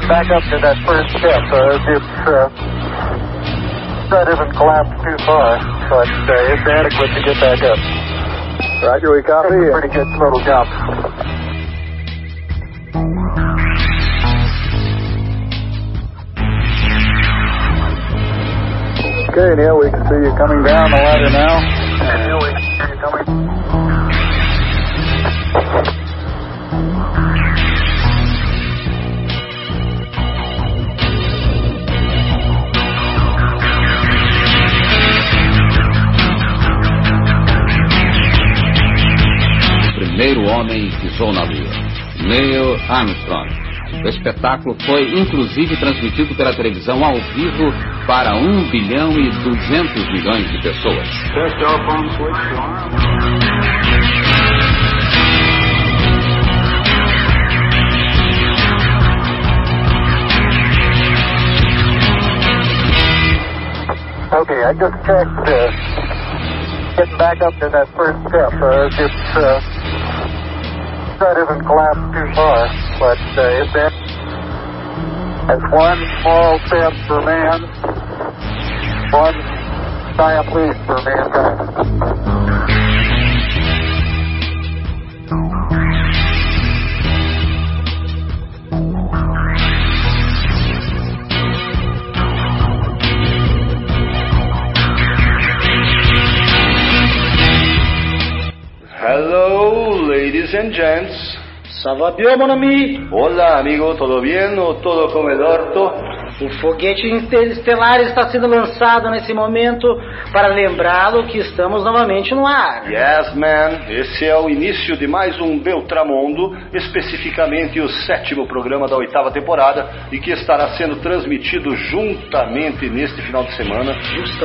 back up to that first step. That isn't collapsed too far, but it's adequate to get back up. Roger, we copy. It's a pretty good little jump. Okay, Neil, we can see you coming down the ladder now. Neil, we can see you coming. Primeiro homem pisou na Lua, Neil Armstrong. O espetáculo foi inclusive transmitido pela televisão ao vivo para 1 bilhão e 200 milhões de pessoas. Okay, I just checked getting back up to that first step. That isn't collapsed too far, but it's one small step for man, one giant leap for mankind. Hello, ladies and gents. Ça va bien, mon ami? Hola, amigo, ¿todo bien o todo como el orto? O foguete interestelar está sendo lançado nesse momento para lembrá-lo que estamos novamente no ar. Yes, man. Esse é o início de mais um Beltramondo, especificamente o 7º programa da 8ª temporada e que estará sendo transmitido juntamente neste final de semana.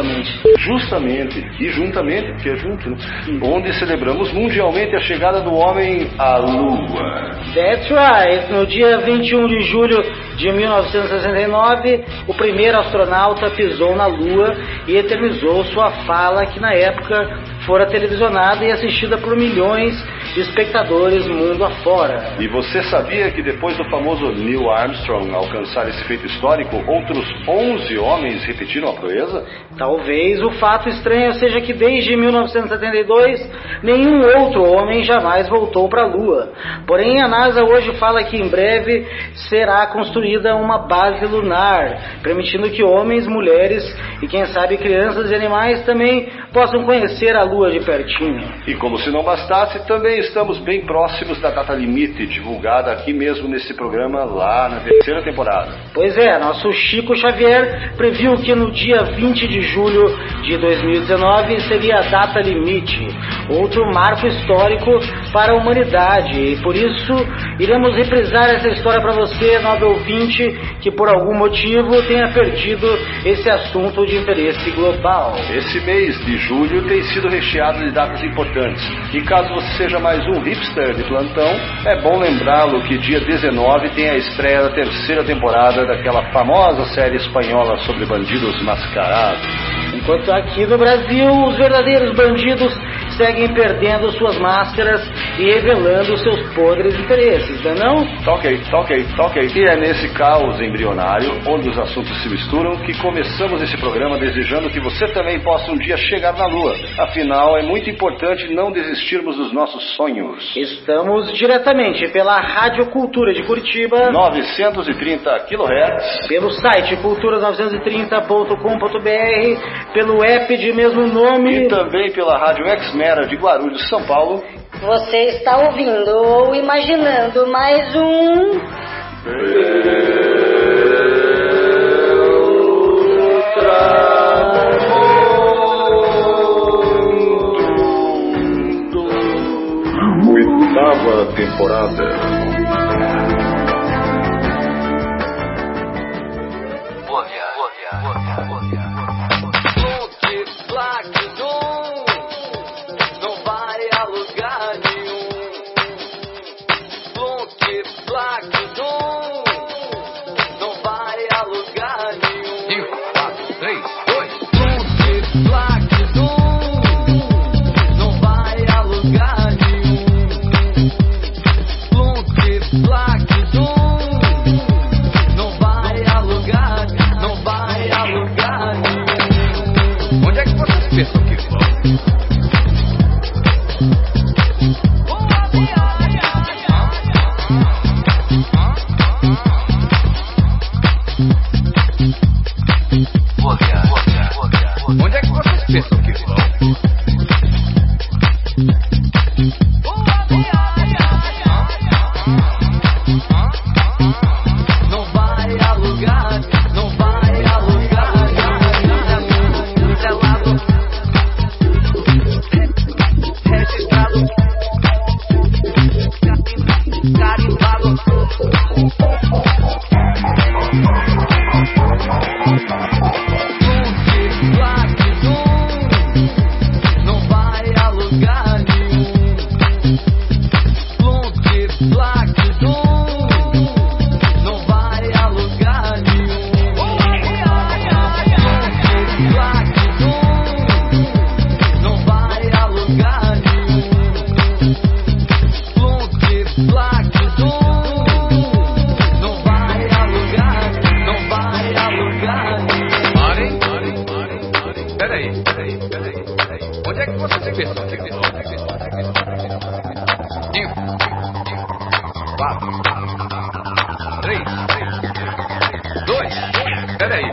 Justamente. E juntamente, porque é junto, né? Onde celebramos mundialmente a chegada do homem à Lua. That's right. No dia 21 de julho de 1969, o primeiro astronauta pisou na Lua e eternizou sua fala que na época fora televisionada e assistida por milhões de espectadores mundo afora. E você sabia que depois do famoso Neil Armstrong alcançar esse feito histórico, outros 11 homens repetiram a proeza? Talvez o fato estranho seja que desde 1972 nenhum outro homem jamais voltou para a Lua. Porém, a NASA hoje fala que em breve será construída uma base lunar, permitindo que homens, mulheres e quem sabe crianças e animais também possam conhecer a Lua de pertinho. E como se não bastasse, também estamos bem próximos da data limite, divulgada aqui mesmo nesse programa, lá na 3ª temporada. Pois é, nosso Chico Xavier previu que no dia 20 de julho de 2019 seria a data limite, outro marco histórico para a humanidade, e por isso iremos reprisar essa história para você, nobre ouvinte, que por algum motivo tenha perdido esse assunto de interesse global. Esse mês de julho tem sido recheado de datas importantes, e caso você seja mais um hipster de plantão, é bom lembrá-lo que dia 19 tem a estreia da 3ª temporada daquela famosa série espanhola sobre bandidos mascarados. Enquanto aqui no Brasil, os verdadeiros bandidos seguem perdendo suas máscaras e revelando seus podres interesses, não é não? Tá ok. E é nesse caos embrionário, onde os assuntos se misturam, que começamos esse programa desejando que você também possa um dia chegar na Lua. Afinal, é muito importante não desistirmos dos nossos sonhos. Estamos diretamente pela Rádio Cultura de Curitiba, 930 kHz, pelo site cultura930.com.br, pelo app de mesmo nome e também pela Rádio Exmera de Guarulhos, São Paulo. Você está ouvindo ou imaginando mais um Oitava temporada. Você se fez. 5, 4, 3, 2, peraí.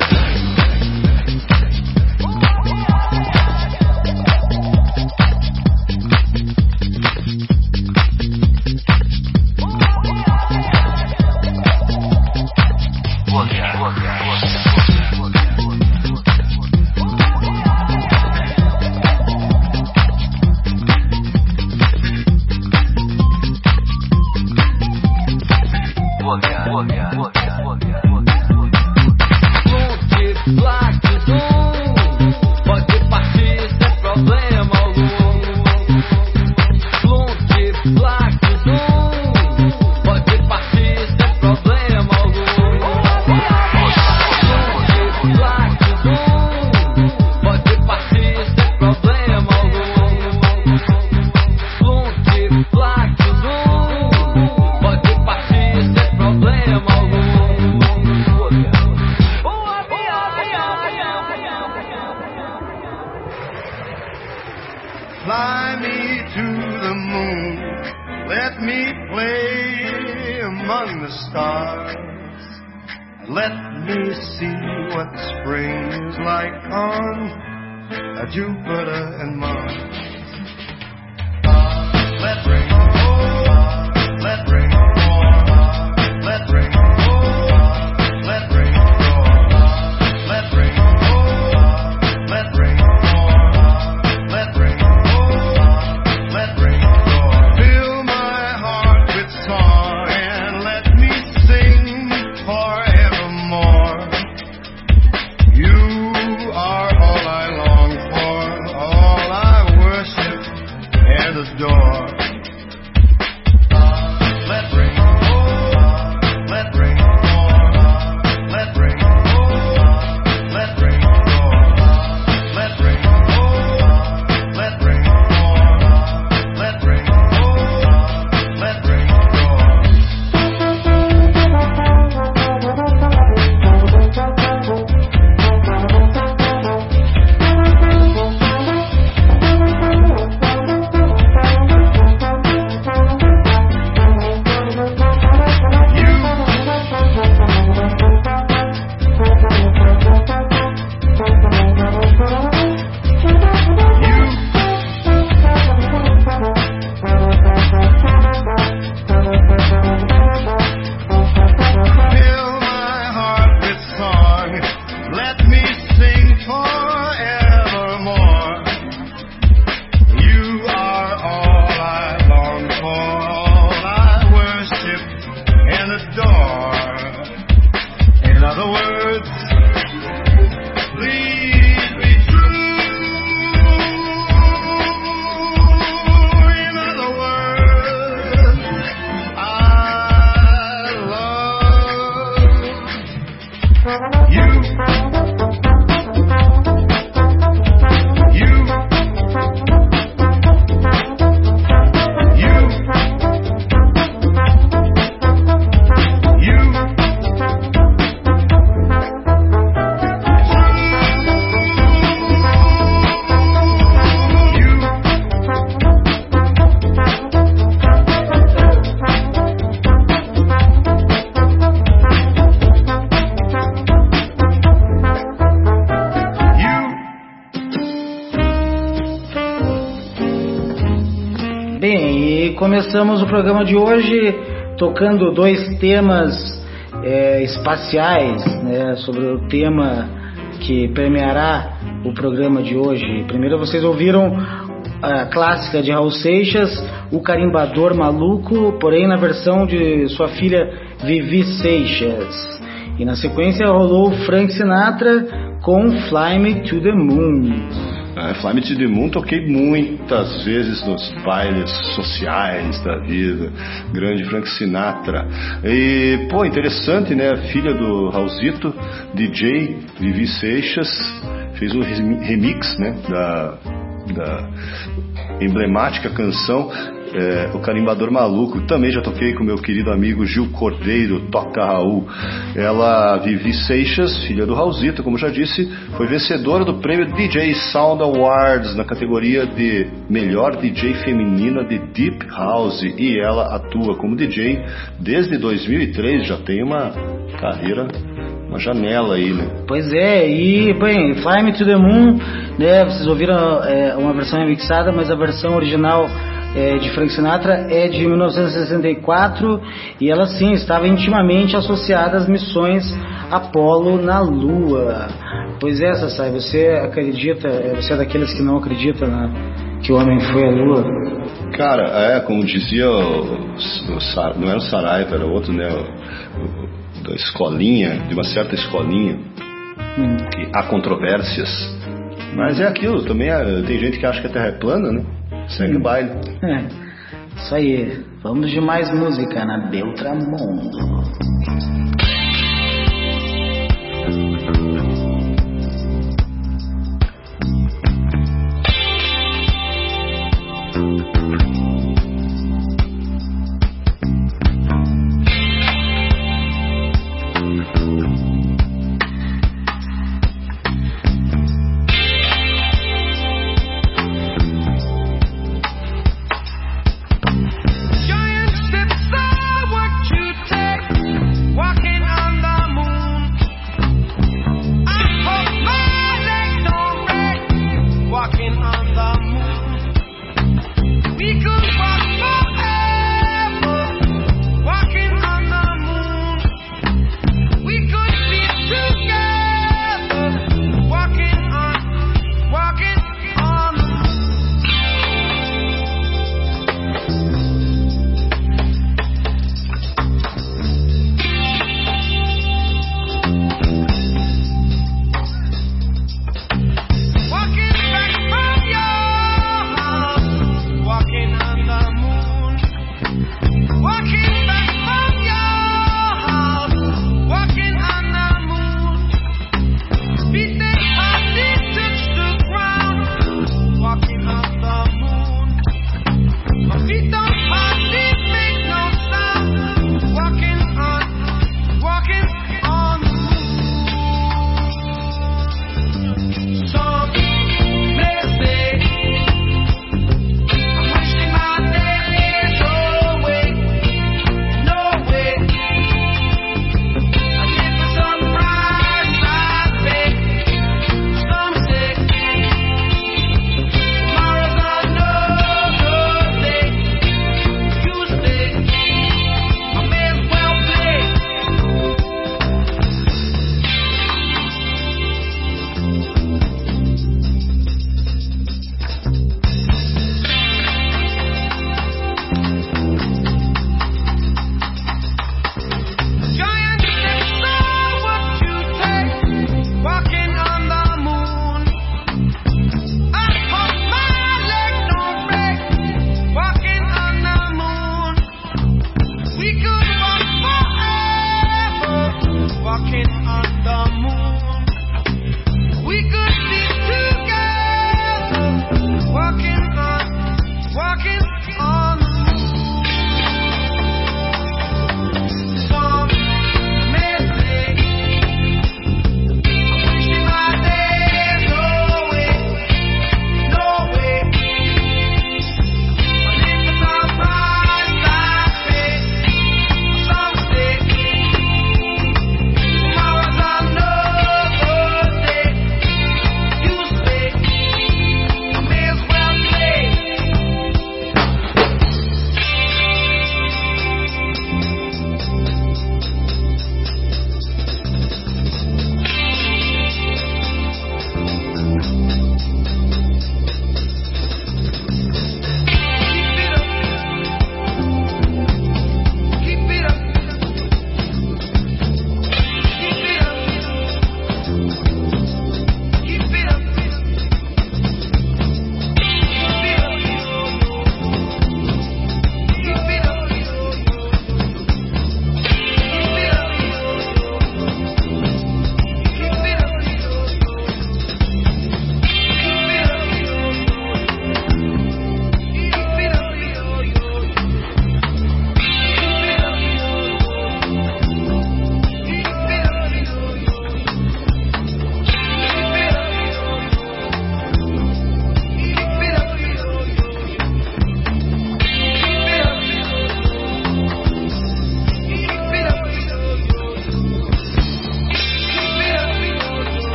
Começamos o programa de hoje tocando dois temas espaciais, né, sobre o tema que permeará o programa de hoje. Primeiro vocês ouviram a clássica de Raul Seixas, O Carimbador Maluco, porém na versão de sua filha Vivi Seixas. E na sequência rolou Frank Sinatra com Fly Me to the Moon. Fly Me to the Moon toquei muitas vezes nos bailes sociais da vida. Grande Frank Sinatra. E, pô, interessante, né? A filha do Raulzito, DJ Vivi Seixas, fez um remix, né? Da emblemática canção o Carimbador Maluco. Também já toquei com meu querido amigo Gil Cordeiro, Toca Raul. Ela, Vivi Seixas, filha do Raulzito, como já disse, foi vencedora do prêmio DJ Sound Awards na categoria de melhor DJ feminina de Deep House, e ela atua como DJ desde 2003, já tem uma carreira, uma janela aí, né? Pois é, e bem, Fly Me to the Moon, né, vocês ouviram uma versão remixada, mas a versão original de Frank Sinatra é de 1964, e ela sim estava intimamente associada às missões Apollo na Lua. Pois é, Sassai, você acredita, você é daqueles que não acreditam que o homem foi à Lua? Cara, como dizia não era o Saraiva, era outro, né, da escolinha, de uma certa escolinha, que há controvérsias, mas é aquilo, também tem gente que acha que a Terra é plana, né? Segue o baile. Isso aí, vamos de mais música na Beltramundo. Giant steps are what you take, walking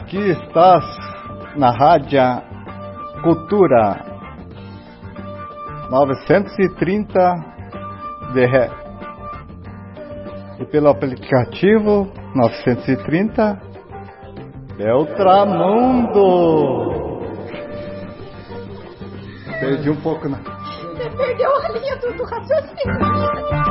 Aqui estás na Rádio Cultura 930 DHz e pelo aplicativo 930 Beltramundo. Perdi um pouco, né? Você perdeu a linha do raciocínio.